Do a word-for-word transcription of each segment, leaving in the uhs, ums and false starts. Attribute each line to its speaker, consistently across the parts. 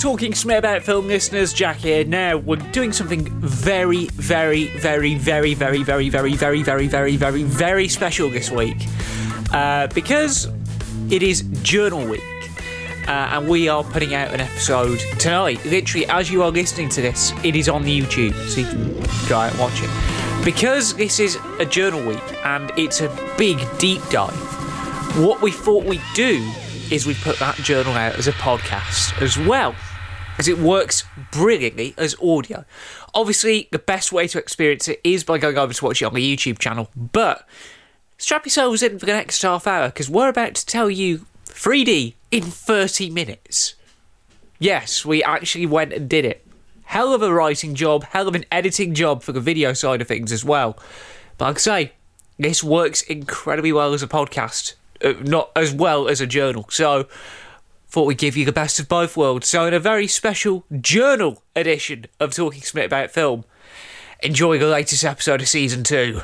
Speaker 1: Talking Smith About Film listeners, Jack here. Now, we're doing something very, very, very, very, very, very, very, very, very, very, very, very special this week. Uh, because it is Journal Week. Uh, and we are putting out an episode tonight. Literally, as you are listening to this, it is on the YouTube, so you can go out and watch it. Because this is a Journal Week, and it's a big, deep dive, what we thought we'd do is we'd put that journal out as a podcast as well, because it works brilliantly as audio. Obviously, the best way to experience it is by going over to watch it on the YouTube channel, but strap yourselves in for the next half hour, because we're about to tell you three D in thirty minutes. Yes, we actually went and did it. Hell of a writing job, hell of an editing job for the video side of things as well. But like I say, this works incredibly well as a podcast, uh, not as well as a journal. So, thought we'd give you the best of both worlds. So in a very special journal edition of Talking Smith About Film, enjoy the latest episode of Season two.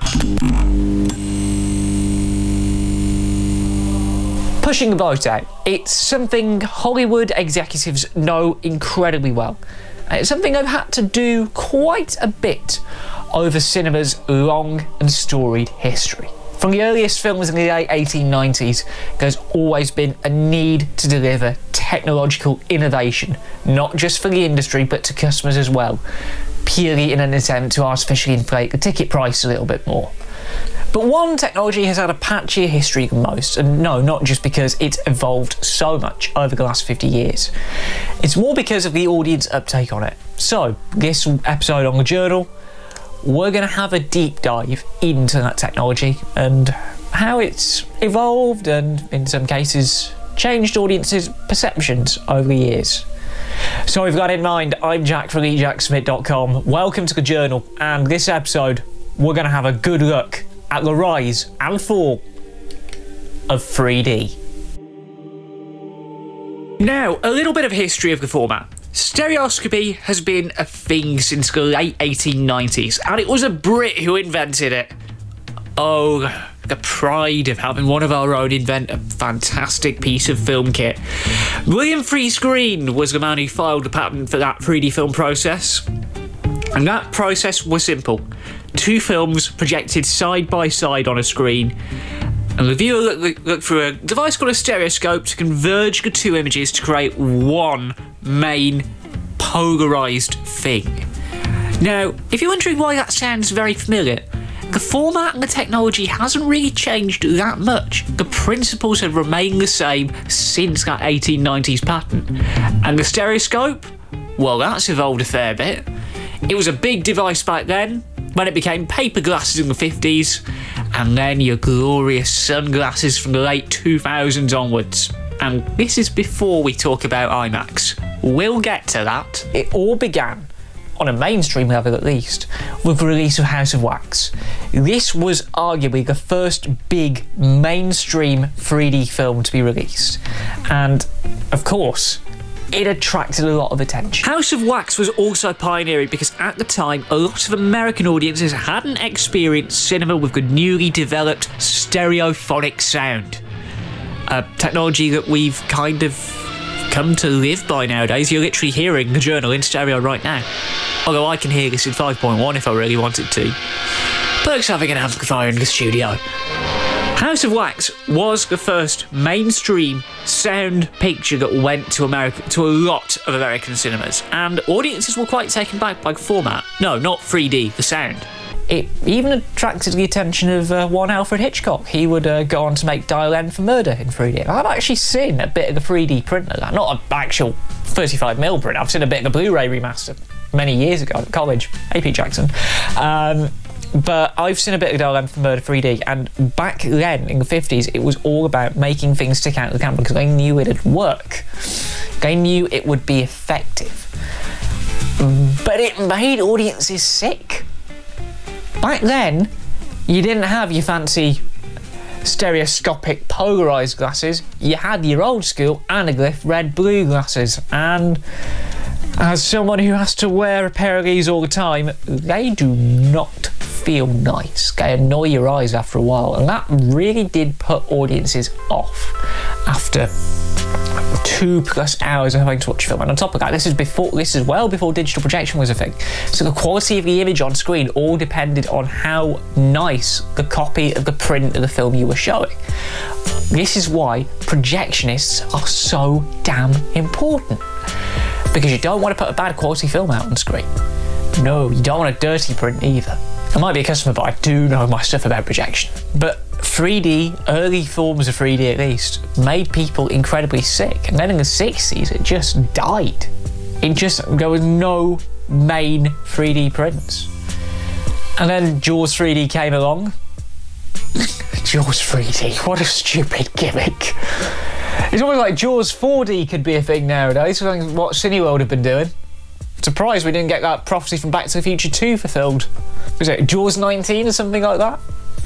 Speaker 1: Pushing the boat out. It's something Hollywood executives know incredibly well. And it's something they've had to do quite a bit over cinema's long and storied history. From the earliest films in the late eighteen nineties, there's always been a need to deliver technological innovation, not just for the industry but to customers as well, purely in an attempt to artificially inflate the ticket price a little bit more. But one technology has had a patchier history than most, and no, not just because it's evolved so much over the last fifty years. It's more because of the audience uptake on it. So, this episode on the journal, we're going to have a deep dive into that technology and how it's evolved and, in some cases, changed audiences' perceptions over the years. So with that in mind, I'm Jack from e jack smith dot com. Welcome to the journal, and this episode, we're going to have a good look at the rise and fall of three D. Now, a little bit of history of the format. Stereoscopy has been a thing since the late eighteen nineties, and it was a Brit who invented it. Oh, the pride of having one of our own invent a fantastic piece of film kit. William Friese-Greene was the man who filed the patent for that three D film process. And that process was simple. Two films projected side by side on a screen, and the viewer looked look, look through a device called a stereoscope to converge the two images to create one main polarised thing. Now, if you're wondering why that sounds very familiar, the format and the technology hasn't really changed that much. The principles have remained the same since that eighteen nineties patent. And the stereoscope? Well, that's evolved a fair bit. It was a big device back then, when it became paper glasses in the fifties, and then your glorious sunglasses from the late two thousands onwards. And this is before we talk about IMAX. We'll get to that. It all began, on a mainstream level at least, with the release of House of Wax. This was arguably the first big mainstream three D film to be released. And, of course, it attracted a lot of attention. House of Wax was also pioneering because at the time, a lot of American audiences hadn't experienced cinema with the newly developed stereophonic sound. A technology that we've kind of come to live by nowadays. You're literally hearing the journal in stereo right now. Although I can hear this in five point one if I really wanted to. Perks having an amplifier in the studio. House of Wax was the first mainstream sound picture that went to America, to a lot of American cinemas, and audiences were quite taken back by the format. No, not three D, the sound. It even attracted the attention of uh, one Alfred Hitchcock. He would uh, go on to make Dial M for Murder in three D. I've actually seen a bit of the three D print of that, not an actual thirty-five millimeter print. I've seen a bit of the Blu-ray remaster many years ago at college, A P Jackson. Um, But I've seen a bit of Dial M for Murder three D, and back then, in the fifties, it was all about making things stick out of the camera because they knew it'd work. They knew it would be effective. But it made audiences sick. Back then, you didn't have your fancy stereoscopic polarised glasses. You had your old school anaglyph red-blue glasses, and as someone who has to wear a pair of these all the time, they do not feel nice. They annoy your eyes after a while, and that really did put audiences off after two plus hours of having to watch film. And on top of that, this is before, this is well before digital projection was a thing. So the quality of the image on screen all depended on how nice the copy of the print of the film you were showing. This is why projectionists are so damn important. Because you don't want to put a bad quality film out on screen. No, you don't want a dirty print either. I might be a customer, but I do know my stuff about projection. But three D, early forms of three D at least, made people incredibly sick. And then in the sixties, it just died. It just, there was no main three D prints. And then Jaws three D came along. Jaws three D, what a stupid gimmick. It's almost like Jaws four D could be a thing nowadays, what Cineworld have been doing. Surprised we didn't get that prophecy from Back to the Future two fulfilled. Was it Jaws nineteen or something like that?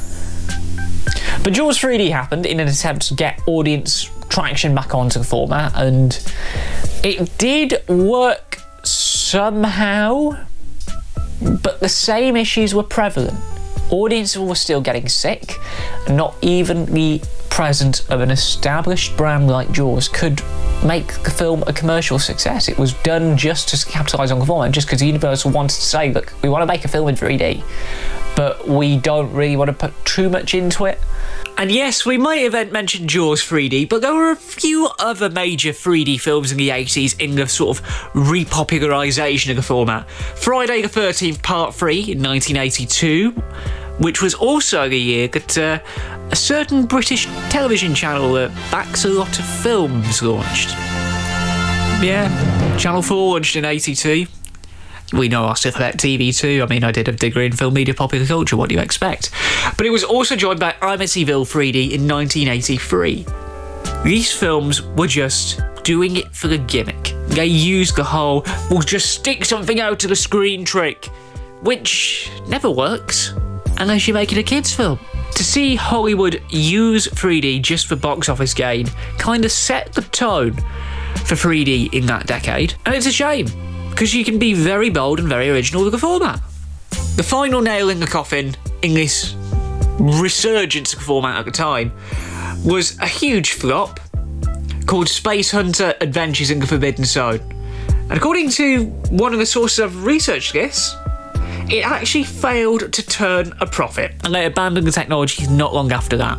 Speaker 1: But Jaws three D happened in an attempt to get audience traction back onto the format, and it did work somehow, but the same issues were prevalent. Audiences were still getting sick, and not even the presence of an established brand like Jaws could make the film a commercial success. It was done just to capitalise on the format, just because Universal wanted to say, look, we want to make a film in three D, but we don't really want to put too much into it. And yes, we might have mentioned Jaws three D, but there were a few other major three D films in the eighties in the sort of repopularisation of the format. Friday the thirteenth Part three in nineteen eighty-two, which was also the year that uh, a certain British television channel that backs a lot of films launched. Yeah, Channel four launched in eighty-two. We know our stuff about T V too. I mean, I did a degree in film media popular culture, what do you expect? But it was also joined by Amityville three D in nineteen eighty-three. These films were just doing it for the gimmick. They used the whole, we'll just stick something out to the screen trick, which never works unless you're making a kids film. To see Hollywood use three D just for box office gain kind of set the tone for three D in that decade, and it's a shame, because you can be very bold and very original with the format. The final nail in the coffin in this resurgence of the format at the time was a huge flop called Space Hunter Adventures in the Forbidden Zone. And according to one of the sources I've researched this, it actually failed to turn a profit, and they abandoned the technology not long after that.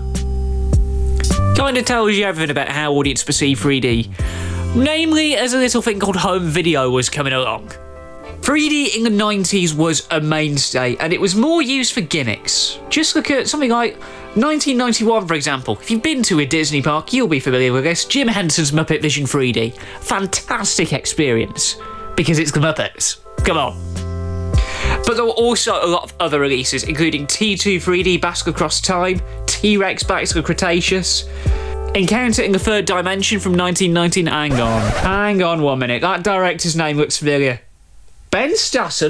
Speaker 1: Kind of tells you everything about how audience perceive three D, namely as a little thing called home video was coming along. three D in the nineties was a mainstay, and it was more used for gimmicks. Just look at something like nineteen ninety-one, for example. If you've been to a Disney park, you'll be familiar with this. Jim Henson's Muppet Vision three D. Fantastic experience, because it's the Muppets. Come on. But there were also a lot of other releases, including T two three D Basque Across Time, T-Rex Back to the Cretaceous, Encounter in the Third Dimension from nineteen nineteen. Hang on. Hang on one minute. That director's name looks familiar. Ben Stassen?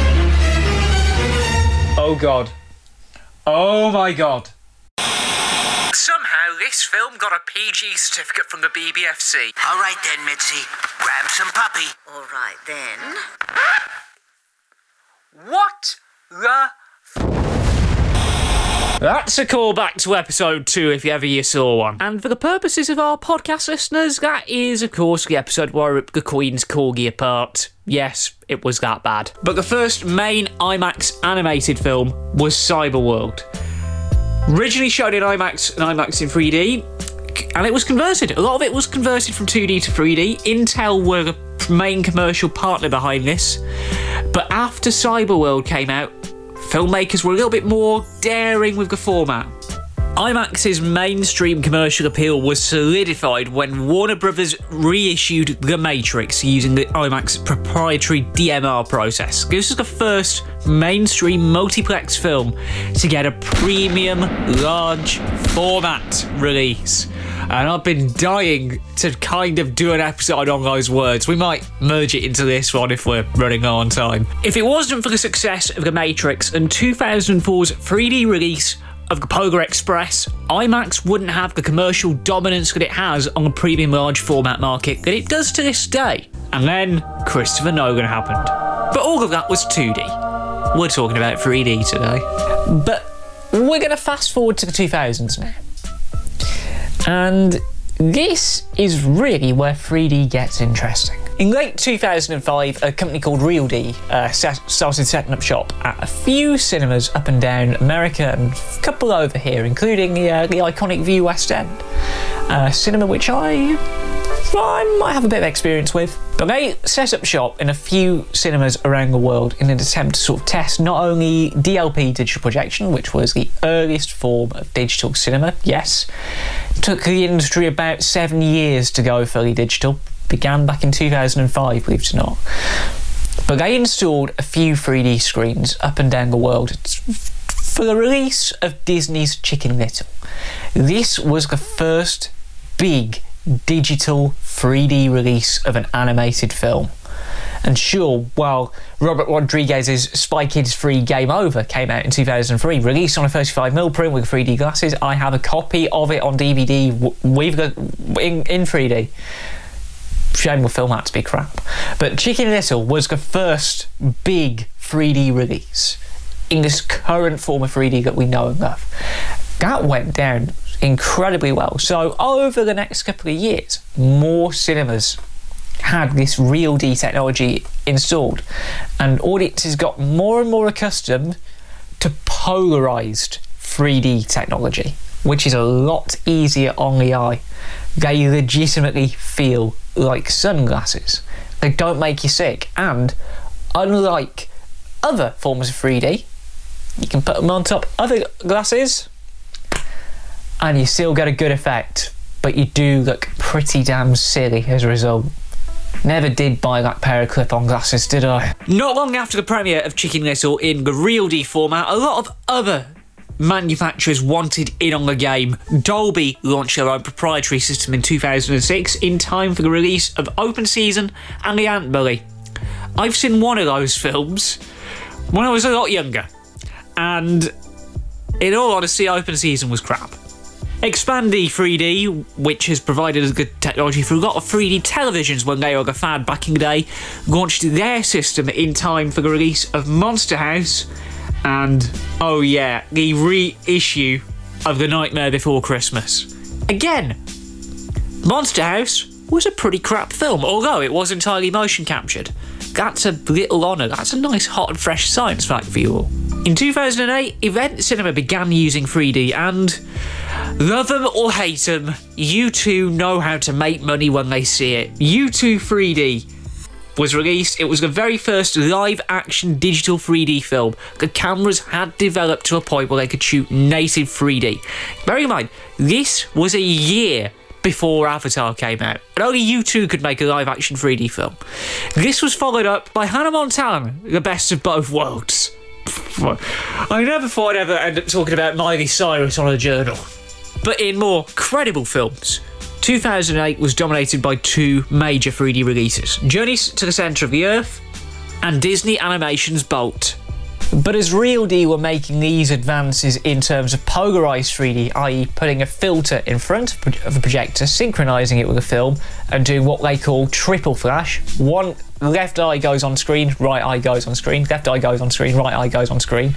Speaker 1: Oh God. Oh my God. Somehow this film got a P G certificate from the B B F C.
Speaker 2: All right then, Mitzi. Grab some puppy.
Speaker 3: All right then.
Speaker 1: What the f- That's a callback to episode two if ever you saw one. And for the purposes of our podcast listeners, that is of course the episode where I ripped the Queen's Corgi apart. Yes, it was that bad. But the first main IMAX animated film was Cyberworld. Originally shown in IMAX and IMAX in three D, and it was converted. A lot of it was converted from two D to three D. Intel were the main commercial partner behind this. But after Cyberworld came out, filmmakers were a little bit more daring with the format. IMAX's mainstream commercial appeal was solidified when Warner Brothers reissued The Matrix using the IMAX proprietary D M R process. This was the first mainstream multiplex film to get a premium large format release. And I've been dying to kind of do an episode on those words. We might merge it into this one if we're running low on time. If it wasn't for the success of The Matrix and two thousand four's three D release of the Polar Express, IMAX wouldn't have the commercial dominance that it has on the premium large format market that it does to this day. And then Christopher Nolan happened. But all of that was two D. We're talking about three D today. But we're going to fast forward to the two thousands now. And this is really where three D gets interesting. In late two thousand five, a company called RealD uh, set, started setting up shop at a few cinemas up and down America and a couple over here, including the, uh, the iconic View West End, a cinema which I, I might have a bit of experience with. But they set up shop in a few cinemas around the world in an attempt to sort of test not only D L P digital projection, which was the earliest form of digital cinema, yes. It took the industry about seven years to go fully digital. Began back in two thousand five, believe it or not. But they installed a few three D screens up and down the world for the release of Disney's Chicken Little. This was the first big digital three D release of an animated film. And sure, while Robert Rodriguez's Spy Kids three Game Over came out in two thousand three, released on a thirty-five millimeter print with three D glasses, I have a copy of it on D V D. We've got in, in three D. Shame the film had to be crap. But Chicken Little was the first big three D release in this current form of three D that we know and love. That went down incredibly well. So over the next couple of years, more cinemas had this RealD technology installed, and audiences got more and more accustomed to polarized three D technology, which is a lot easier on the eye. They legitimately feel like sunglasses. They don't make you sick, and unlike other forms of three D, you can put them on top of other glasses and you still get a good effect, but you do look pretty damn silly as a result. Never did buy that pair of clip-on glasses, did I? Not long after the premiere of Chicken Little in the RealD format, a lot of other manufacturers wanted in on the game. Dolby launched their own proprietary system in two thousand six in time for the release of Open Season and The Ant-Bully. I've seen one of those films when I was a lot younger, and in all honesty, Open Season was crap. Xpandi three D, which has provided a good technology for a lot of three D televisions when they were a fad back in the day, launched their system in time for the release of Monster House and, oh yeah, the reissue of The Nightmare Before Christmas. Again, Monster House was a pretty crap film, although it was entirely motion captured. That's a little honour, that's a nice hot and fresh science fact for you all. In two thousand eight, Event Cinema began using three D, and love them or hate them, U two know how to make money when they see it. U two three D was released. It was the very first live-action digital three D film. The cameras had developed to a point where they could shoot native three D. Bear in mind, this was a year before Avatar came out, and only U two could make a live-action three D film. This was followed up by Hannah Montana, the best of both worlds. I never thought I'd ever end up talking about Miley Cyrus on a journal. But in more credible films, two thousand eight was dominated by two major three D releases: Journeys to the Centre of the Earth and Disney Animation's Bolt. But as RealD were making these advances in terms of polarised three D, that is putting a filter in front of a projector, synchronising it with a film, and doing what they call triple flash. One left eye goes on screen, right eye goes on screen, left eye goes on screen, right eye goes on screen.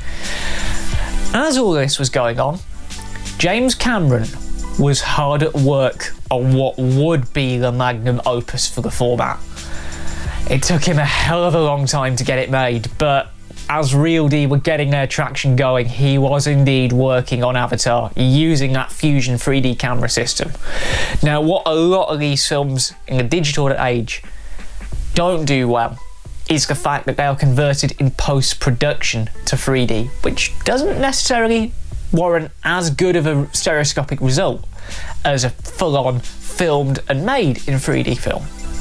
Speaker 1: As all this was going on, James Cameron was hard at work on what would be the magnum opus for the format. It took him a hell of a long time to get it made, but as RealD were getting their traction going, he was indeed working on Avatar, using that Fusion three D camera system. Now, what a lot of these films in the digital age don't do well is the fact that they are converted in post-production to three D, which doesn't necessarily warrant as good of a stereoscopic result as a full-on filmed and made in three D film.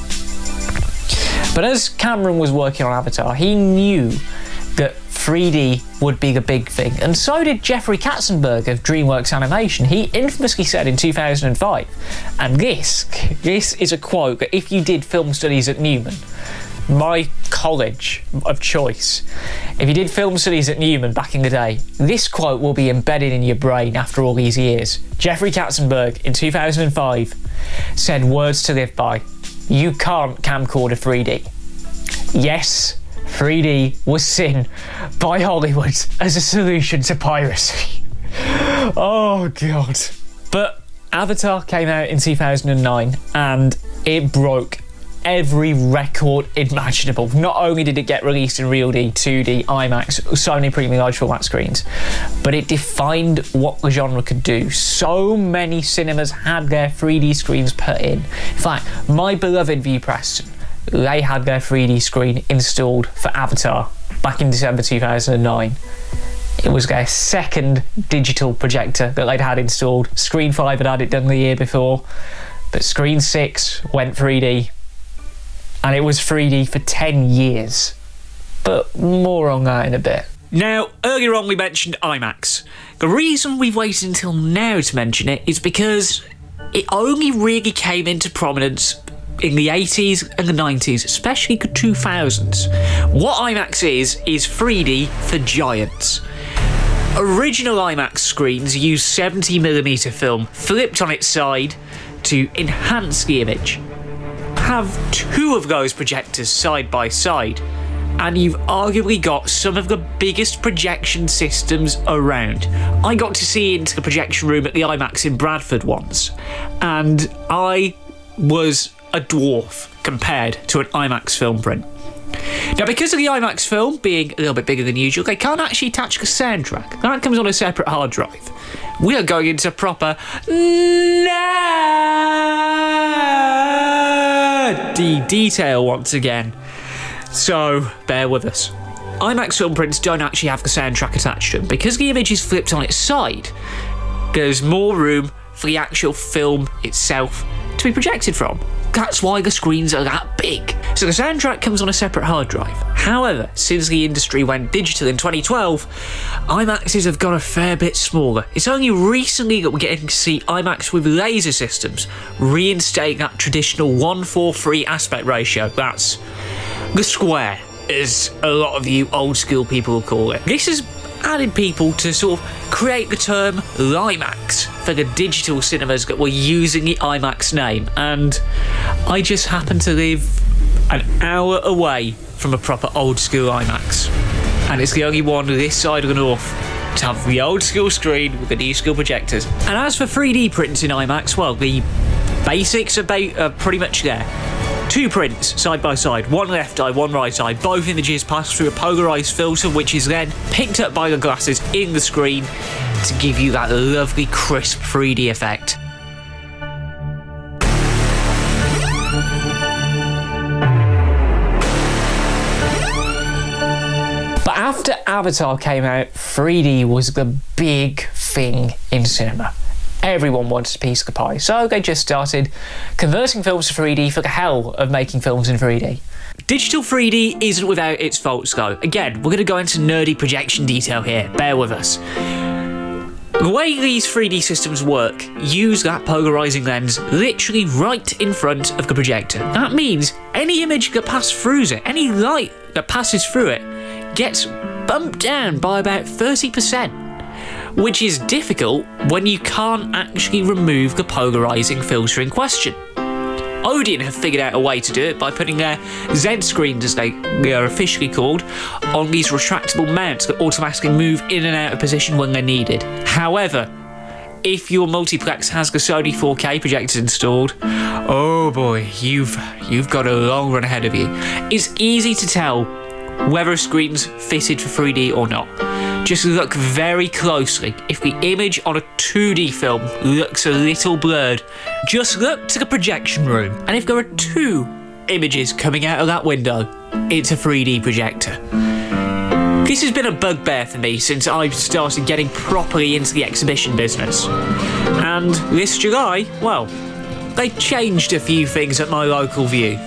Speaker 1: But as Cameron was working on Avatar, he knew that three D would be the big thing, and so did Jeffrey Katzenberg of DreamWorks Animation. He infamously said in two thousand five, and this, this is a quote that if you did film studies at Newman, my college of choice, if you did film studies at Newman back in the day, this quote will be embedded in your brain after all these years. Jeffrey Katzenberg in two thousand five said words to live by: you can't camcorder three D. Yes, three D was seen by Hollywood as a solution to piracy. Oh god. But Avatar came out in two thousand nine and it broke every record imaginable. Not only did it get released in Real D, two D, IMAX, Sony Premium Large Format screens, but it defined what the genre could do. So many cinemas had their three D screens put in. In fact, my beloved View Preston, they had their three D screen installed for Avatar back in December two thousand nine. It was their second digital projector that they'd had installed. Screen five had had it done the year before, but Screen six went three D, and it was three D for ten years. But more on that in a bit. Now, earlier on we mentioned IMAX. The reason we've waited until now to mention it is because it only really came into prominence in the eighties and the nineties, especially the two thousands. What IMAX is, is three D for giants. Original IMAX screens use seventy millimeter film flipped on its side to enhance the image. Have two of those projectors side by side, and you've arguably got some of the biggest projection systems around. I got to see into the projection room at the IMAX in Bradford once, and I was a dwarf compared to an IMAX film print. Now, because of the IMAX film being a little bit bigger than usual, they can't actually attach the soundtrack. That comes on a separate hard drive. We are going into proper nerdy detail once again, so bear with us. IMAX film prints don't actually have the soundtrack attached to them. Because the image is flipped on its side, there's more room for the actual film itself to be projected from. That's why the screens are that big. So the soundtrack comes on a separate hard drive. However, since the industry went digital in twenty twelve, IMAXs have got a fair bit smaller. It's only recently that we're getting to see IMAX with laser systems reinstate that traditional one four three aspect ratio. That's the square, as a lot of you old school people will call it. This has added people to sort of create the term LIMAX for the digital cinemas that were using the IMAX name, and I just happen to live an hour away from a proper old school IMAX, and it's the only one this side of the north to have the old school screen with the new school projectors. And as for three D prints in IMAX, well, the basics are, ba- are pretty much there. Two prints side by side, one left eye, one right eye. Both images pass through a polarised filter, which is then picked up by the glasses in the screen to give you that lovely crisp three D effect. But after Avatar came out, three D was the big thing in cinema. Everyone wanted a piece of the pie, so they just started converting films to three D for the hell of making films in three D. Digital three D isn't without its faults though. Again, we're going to go into nerdy projection detail here, bear with us. The way these three D systems work use that polarising lens literally right in front of the projector. That means any image that passes through it, any light that passes through it, gets bumped down by about thirty percent. Which is difficult when you can't actually remove the polarising filter in question. Odeon have figured out a way to do it by putting their Z screens, as they, they are officially called, on these retractable mounts that automatically move in and out of position when they're needed. However, if your multiplex has the Sony four K projectors installed, oh boy, you've you've got a long run ahead of you. It's easy to tell whether a screen's fitted for three D or not. Just look very closely. If the image on a two D film looks a little blurred, just look to the projection room, and if there are two images coming out of that window, it's a three D projector. This has been a bugbear for me since I started getting properly into the exhibition business. And this July, well, they changed a few things at my local View.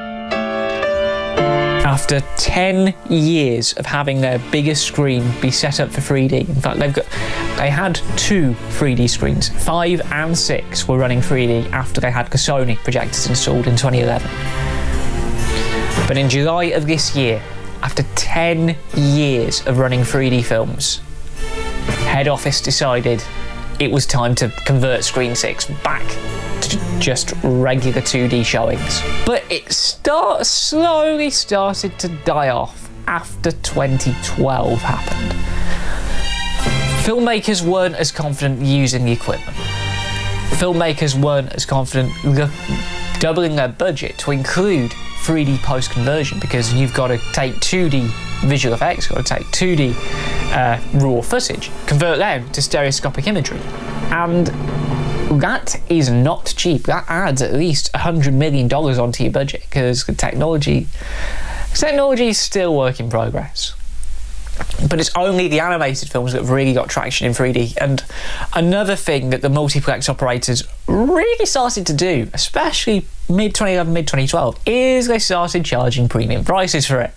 Speaker 1: After ten years of having their biggest screen be set up for three D, in fact, they've got they had two three D screens, five and six were running three D after they had the Sony projectors installed in twenty eleven. But in July of this year, after ten years of running three D films, head office decided it was time to convert Screen six back to just regular two D showings. But it start, slowly started to die off after twenty twelve happened. Filmmakers weren't as confident using the equipment. filmmakers weren't as confident g- doubling their budget to include three D post-conversion, because you've got to take two D visual effects, you've got to take two D uh, raw footage, convert them to stereoscopic imagery. And that is not cheap. That adds at least one hundred million dollars onto your budget, because the technology, technology is still work in progress. But it's only the animated films that have really got traction in three D. And another thing that the multiplex operators really started to do, especially mid twenty eleven, mid twenty twelve, is they started charging premium prices for it.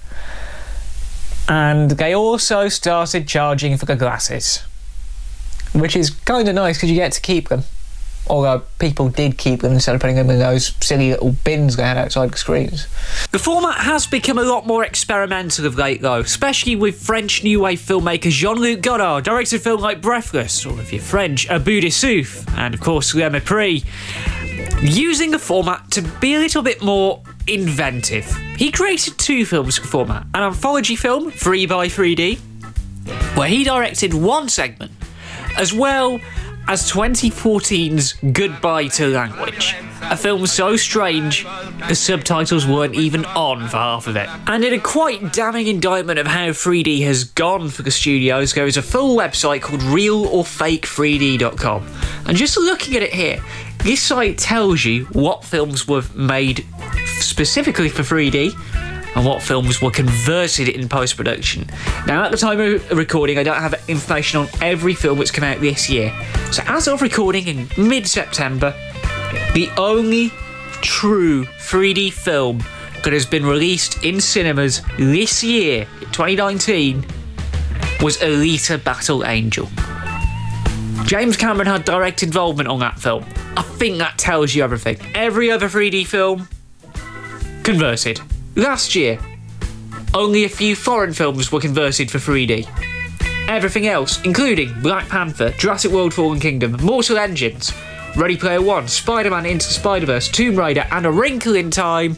Speaker 1: And they also started charging for the glasses, which is kind of nice because you get to keep them. Although people did keep them instead of putting them in those silly little bins they had outside the screens.
Speaker 3: The format has become a lot more experimental of late though, especially with French new wave filmmaker Jean-Luc Godard, directed film like Breathless, or if you're French, A Bout de Souffle, and of course Le Mépris, using the format to be a little bit more inventive. He created two films for the format, an anthology film, three by three D, where he directed one segment, as well as twenty fourteen's Goodbye to Language, a film so strange the subtitles weren't even on for half of it. And in a quite damning indictment of how three D has gone for the studios, there is a full website called real or fake three D dot com. And just looking at it here, this site tells you what films were made specifically for three D and what films were converted in post-production. Now, at the time of recording, I don't have information on every film that's come out this year. So as of recording in mid-September, the only true three D film that has been released in cinemas this year, twenty nineteen, was Alita Battle Angel. James Cameron had direct involvement on that film. I think that tells you everything. Every other three D film, converted. Last year, only a few foreign films were converted for three D. Everything else, including Black Panther, Jurassic World Fallen Kingdom, Mortal Engines, Ready Player One, Spider-Man Into the Spider-Verse, Tomb Raider and A Wrinkle in Time,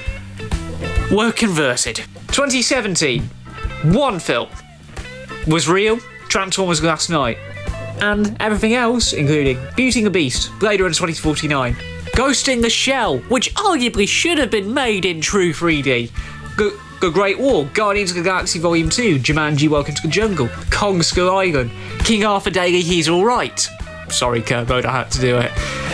Speaker 3: were converted. twenty seventeen, one film was real, Transformers Last Night, and everything else, including Beauty and the Beast, Blade Runner twenty forty-nine, Ghost in the Shell, which arguably should have been made in true three D, The, the Great War, Guardians of the Galaxy Volume two, Jumanji Welcome to the Jungle, Kong Skull Island, King Arthur Daily He's Alright. Sorry, Kerbo, I had to do it.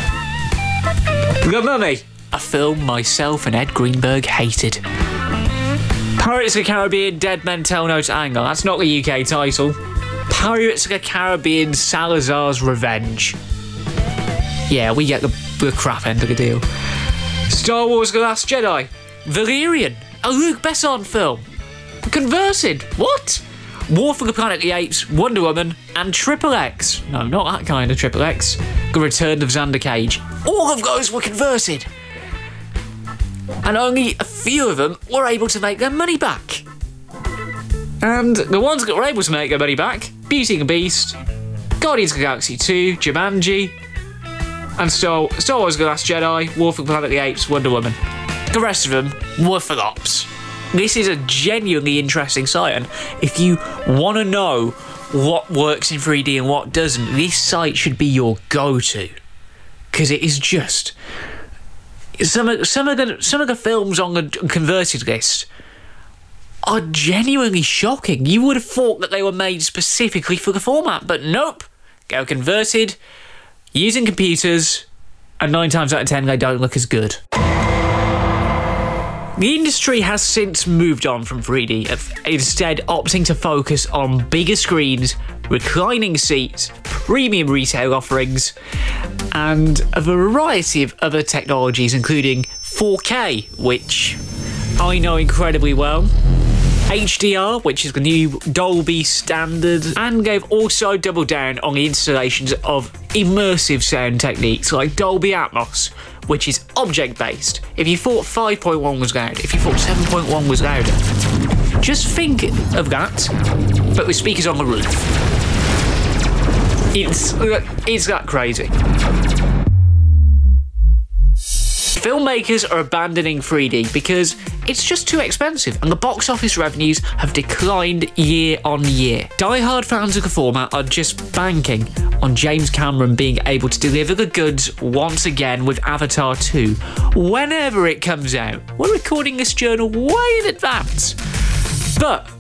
Speaker 3: The Mummy, a film myself and Ed Greenberg hated. Pirates of the Caribbean Dead Men Tell No Tango, that's not the U K title. Pirates of the Caribbean Salazar's Revenge. Yeah, we get the, the crap end of the deal. Star Wars The Last Jedi, Valerian, a Luc Besson film. Converted, what? War for the Planet of the Apes, Wonder Woman, and Triple X. No, not that kind of Triple X. The Return of Xander Cage. All of those were converted. And only a few of them were able to make their money back. And the ones that were able to make their money back, Beauty and the Beast, Guardians of the Galaxy two, Jumanji, and Star, Star Wars The Last Jedi, War for the Planet of the Apes, Wonder Woman. The rest of them were flops. This is a genuinely interesting site, and if you want to know what works in three D and what doesn't, this site should be your go-to, because it is just some of some of the some of the films on the converted list are genuinely shocking. You would have thought that they were made specifically for the format, but nope, they were converted using computers, and nine times out of ten they don't look as good. The industry has since moved on from three D, instead opting to focus on bigger screens, reclining seats, premium retail offerings, and a variety of other technologies, including four K, which I know incredibly well, H D R, which is the new Dolby standard, and they've also doubled down on the installations of immersive sound techniques like Dolby Atmos, which is object-based. If you thought five point one was loud, if you thought seven point one was louder, just think of that, but with speakers on the roof. It's, it's that crazy. Filmmakers are abandoning three D because it's just too expensive, and the box office revenues have declined year on year. Die-hard fans of the format are just banking
Speaker 1: on James Cameron being able to deliver the goods once again with Avatar two, whenever it comes out. We're recording this journal way in advance. But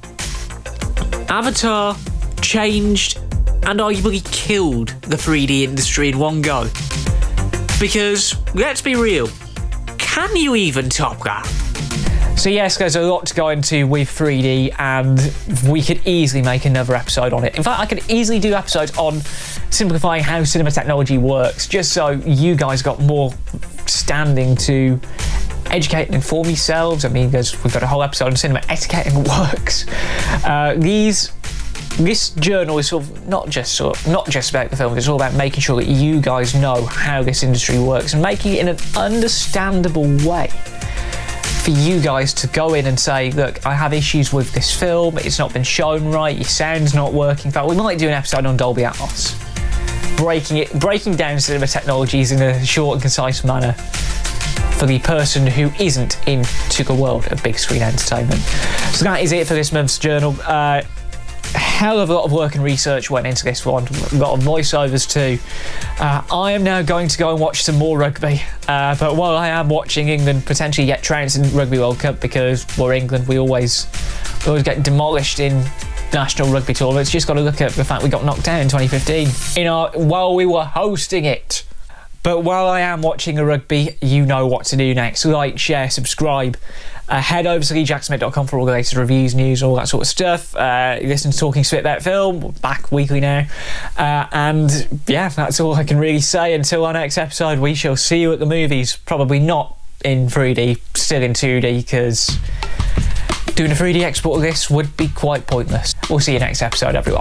Speaker 1: Avatar changed and arguably killed the three D industry in one go. Because, let's be real, can you even top that? So yes, there's a lot to go into with three D, and we could easily make another episode on it. In fact, I could easily do episodes on simplifying how cinema technology works, just so you guys got more standing to educate and inform yourselves. I mean, there's, we've got a whole episode on cinema etiquette and works. Uh, these, this journal is sort of not just sort of, not just about the film. It's all about making sure that you guys know how this industry works and making it in an understandable way for you guys to go in and say, look, I have issues with this film, it's not been shown right, your sound's not working. In fact, we might do an episode on Dolby Atmos, breaking it, breaking down cinema technologies in a short and concise manner for the person who isn't into the world of big screen entertainment. So that is it for this month's journal. Uh, hell of a lot of work and research went into this one, a lot of voiceovers too. Uh, I am now going to go and watch some more rugby, uh, but while I am watching England potentially get trounced in Rugby World Cup, because we're England, we always, we always get demolished in national rugby tournaments. Just got to look at the fact we got knocked out in twenty fifteen in our, while we were hosting it. But while I am watching a rugby, you know what to do next. Like, share, subscribe. Uh, head over to lee jack smith dot com for all the latest reviews, news, all that sort of stuff. Uh, listen to Talking Spit About Film. We're back weekly now. Uh, and yeah, that's all I can really say. Until our next episode, we shall see you at the movies. Probably not in three D, still in two D, because doing a three D export of this would be quite pointless. We'll see you next episode, everyone.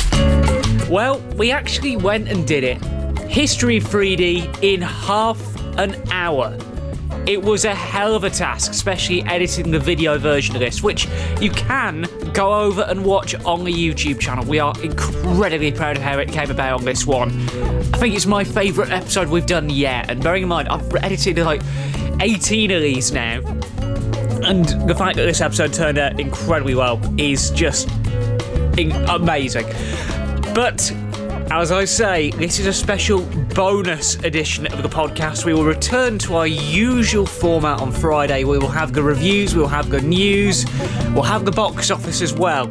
Speaker 3: Well, we actually went and did it. History three D in half an hour. It was a hell of a task, especially editing the video version of this, which you can go over and watch on the YouTube channel. We are incredibly proud of how it came about on this one. I think it's my favourite episode we've done yet, and bearing in mind, I've edited like eighteen of these now, and the fact that this episode turned out incredibly well is just in- amazing. But as I say, this is a special bonus edition of the podcast. We will return to our usual format on Friday. We will have the reviews, we'll have the news, we'll have the box office as well.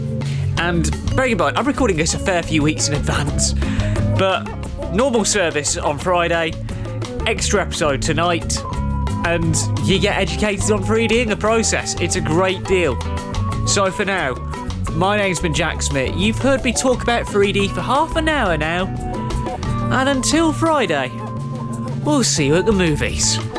Speaker 3: And bearing in mind, I'm recording this a fair few weeks in advance, but normal service on Friday, extra episode tonight, and you get educated on three D in the process. It's a great deal. So for now, my name's been Jack Smith. You've heard me talk about three D for half an hour now. And until Friday, we'll see you at the movies.